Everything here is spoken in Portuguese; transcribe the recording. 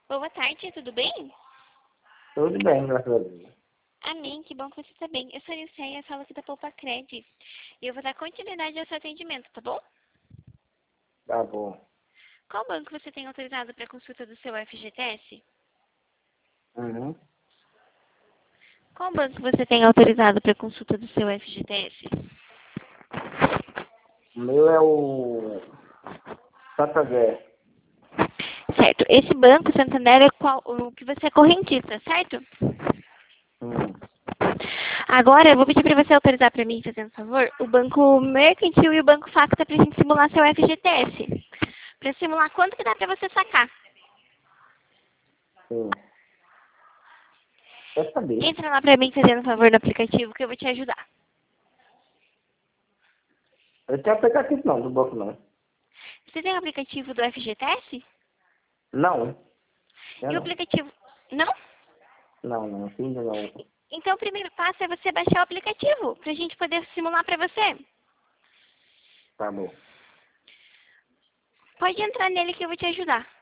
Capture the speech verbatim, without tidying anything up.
Boa tarde, tudo bem? Tudo bem, graças a Deus. Amém, que bom que você está bem. Eu sou a Nilceia, falo aqui da Poupa Cred. E eu vou dar continuidade ao seu atendimento, tá bom? Tá bom. Qual banco você tem autorizado para consulta do seu F G T S? Uhum. Qual banco você tem autorizado para consulta do seu F G T S? O meu é o Santander. Certo. Esse banco, Santander, é qual, o que você é correntista, certo? Hum. Agora, eu vou pedir para você autorizar para mim, fazendo favor, o Banco Mercantil e o Banco Facta para a gente simular seu F G T S. Para simular quanto que dá para você sacar. Sim. Quer saber? Entra lá para mim, fazendo favor, no aplicativo, que eu vou te ajudar. Eu tenho aplicativo não, do banco não. Você tem o aplicativo do F G T S? Não. Eu E o não. aplicativo... Não? Não, não. Filho não. Então, o primeiro passo é você baixar o aplicativo, para a gente poder simular para você. Tá bom. Pode entrar nele que eu vou te ajudar.